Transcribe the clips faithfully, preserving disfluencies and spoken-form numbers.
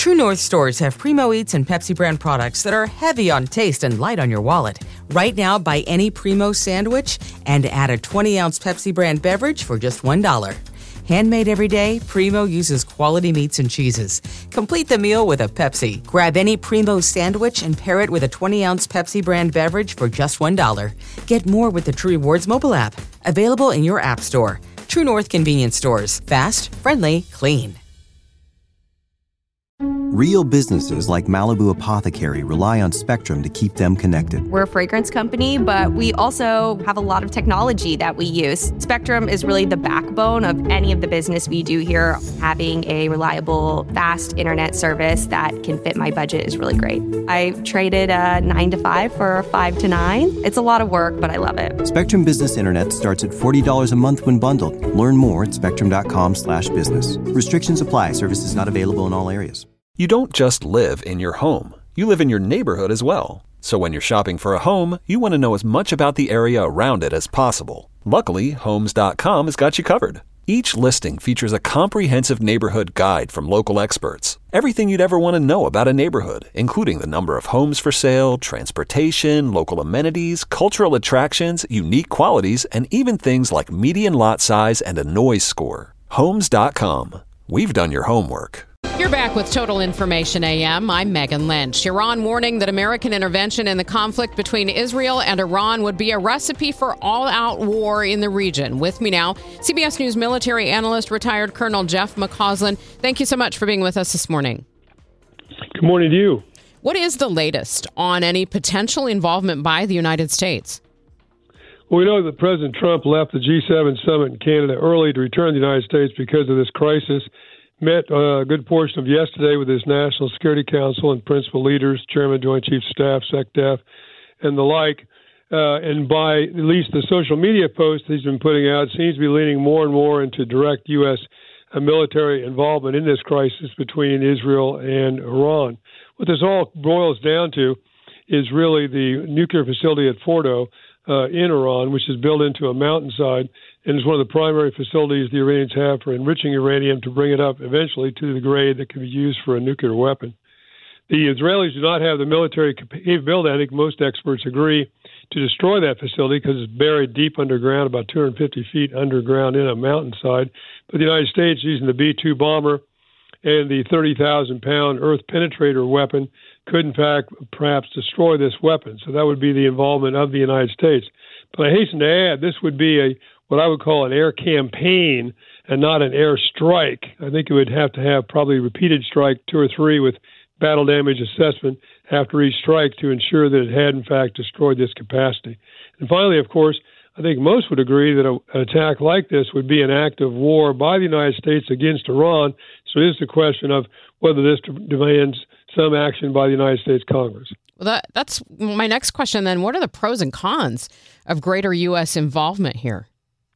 True North stores have Primo Eats and Pepsi brand products that are heavy on taste and light on your wallet. Right now, buy any Primo sandwich and add a twenty-ounce Pepsi brand beverage for just one dollar. Handmade every day, Primo uses quality meats and cheeses. Complete the meal with a Pepsi. Grab any Primo sandwich and pair it with a twenty-ounce Pepsi brand beverage for just one dollar. Get more with the True Rewards mobile app. Available in your app store. True North Convenience Stores. Fast, friendly, clean. Real businesses like Malibu Apothecary rely on Spectrum to keep them connected. We're a fragrance company, but we also have a lot of technology that we use. Spectrum is really the backbone of any of the business we do here. Having a reliable, fast internet service that can fit my budget is really great. I traded a nine to five for a five to nine. It's a lot of work, but I love it. Spectrum Business Internet starts at forty dollars a month when bundled. Learn more at spectrum.com slash business. Restrictions apply. Services not available in all areas. You don't just live in your home. You live in your neighborhood as well. So when you're shopping for a home, you want to know as much about the area around it as possible. Luckily, Homes dot com has got you covered. Each listing features a comprehensive neighborhood guide from local experts. Everything you'd ever want to know about a neighborhood, including the number of homes for sale, transportation, local amenities, cultural attractions, unique qualities, and even things like median lot size and a noise score. Homes dot com. We've done your homework. You're back with Total Information A M. I'm Megan Lynch. Iran warning that American intervention in the conflict between Israel and Iran would be a recipe for all-out war in the region. With me now, C B S News military analyst, retired Colonel Jeff McCausland. Thank you so much for being with us this morning. Good morning to you. What is the latest on any potential involvement by the United States? Well, we know that President Trump left the G seven summit in Canada early to return to the United States because of this crisis. Met uh, a good portion of yesterday with his National Security Council and principal leaders, Chairman, Joint Chiefs of Staff, SecDef, and the like. Uh, and by at least the social media posts he's been putting out, seems to be leaning more and more into direct U S uh, military involvement in this crisis between Israel and Iran. What this all boils down to is really the nuclear facility at Fordo uh, in Iran, which is built into a mountainside, and is one of the primary facilities the Iranians have for enriching uranium to bring it up eventually to the grade that can be used for a nuclear weapon. The Israelis do not have the military capability, I think most experts agree, to destroy that facility because it's buried deep underground, about two hundred fifty feet underground in a mountainside. But the United States, using the B two bomber and the thirty thousand pound Earth penetrator weapon, could in fact perhaps destroy this weapon. So that would be the involvement of the United States. But I hasten to add, this would be a what I would call an air campaign and not an air strike. I think it would have to have probably repeated strike, two or three, with battle damage assessment after each strike to ensure that it had, in fact, destroyed this capacity. And finally, of course, I think most would agree that a, an attack like this would be an act of war by the United States against Iran. So it is the question of whether this demands some action by the United States Congress. Well, that, that's my next question then. What are the pros and cons of greater U S involvement here?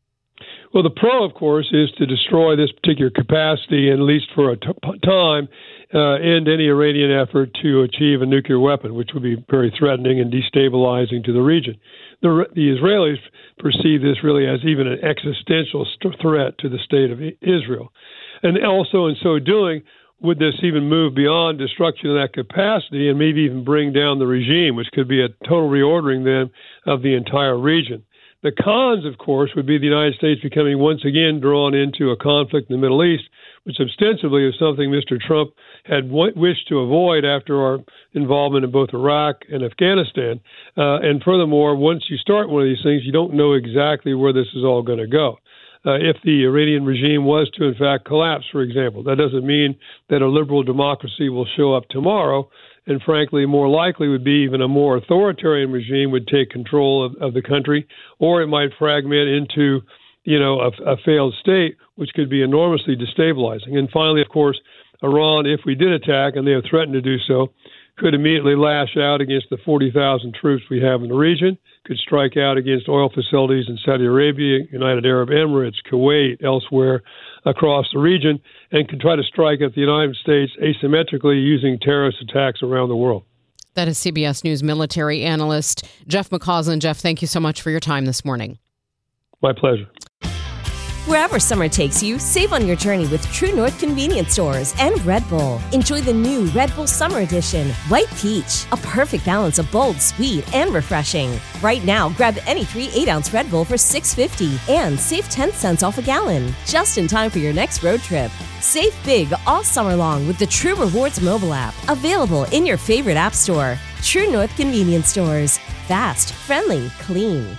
Well, the pro, of course, is to destroy this particular capacity, and at least for a t- time, uh, end any Iranian effort to achieve a nuclear weapon, which would be very threatening and destabilizing to the region. The, the Israelis perceive this really as even an existential st- threat to the state of Israel. And also, in so doing, would this even move beyond destruction of that capacity and maybe even bring down the regime, which could be a total reordering then of the entire region. The cons, of course, would be the United States becoming once again drawn into a conflict in the Middle East, which ostensibly is something Mister Trump had w- wished to avoid after our involvement in both Iraq and Afghanistan. Uh, and furthermore, once you start one of these things, you don't know exactly where this is all going to go. Uh, if the Iranian regime was to, in fact, collapse, for example, that doesn't mean that a liberal democracy will show up tomorrow. And frankly, more likely would be even a more authoritarian regime would take control of, of the country, or it might fragment into, you know, a, a failed state, which could be enormously destabilizing. And finally, of course, Iran, if we did attack, and they have threatened to do so, could immediately lash out against the forty thousand troops we have in the region, could strike out against oil facilities in Saudi Arabia, United Arab Emirates, Kuwait, elsewhere across the region, and could try to strike at the United States asymmetrically using terrorist attacks around the world. That is C B S News military analyst Jeff McCausland. Jeff, thank you so much for your time this morning. My pleasure. Wherever summer takes you, save on your journey with True North Convenience Stores and Red Bull. Enjoy the new Red Bull Summer Edition, White Peach, a perfect balance of bold, sweet, and refreshing. Right now, grab any three eight-ounce Red Bull for six dollars and fifty cents and save ten cents off a gallon, just in time for your next road trip. Save big all summer long with the True Rewards mobile app, available in your favorite app store. True North Convenience Stores. Fast, friendly, clean.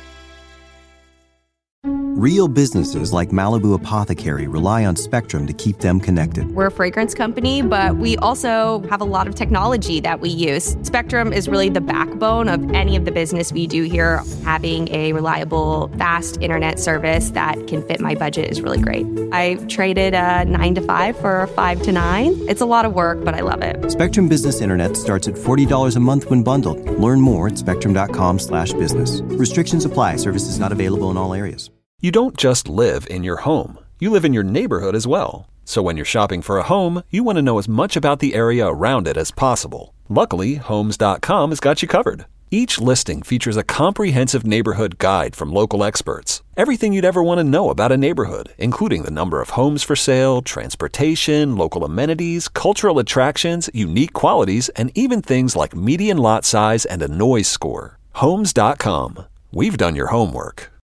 Real businesses like Malibu Apothecary rely on Spectrum to keep them connected. We're a fragrance company, but we also have a lot of technology that we use. Spectrum is really the backbone of any of the business we do here. Having a reliable, fast internet service that can fit my budget is really great. I traded a nine to five for a five to nine. It's a lot of work, but I love it. Spectrum Business Internet starts at forty dollars a month when bundled. Learn more at spectrum.com slash business. Restrictions apply. Services not available in all areas. You don't just live in your home. You live in your neighborhood as well. So when you're shopping for a home, you want to know as much about the area around it as possible. Luckily, Homes dot com has got you covered. Each listing features a comprehensive neighborhood guide from local experts. Everything you'd ever want to know about a neighborhood, including the number of homes for sale, transportation, local amenities, cultural attractions, unique qualities, and even things like median lot size and a noise score. Homes dot com. We've done your homework.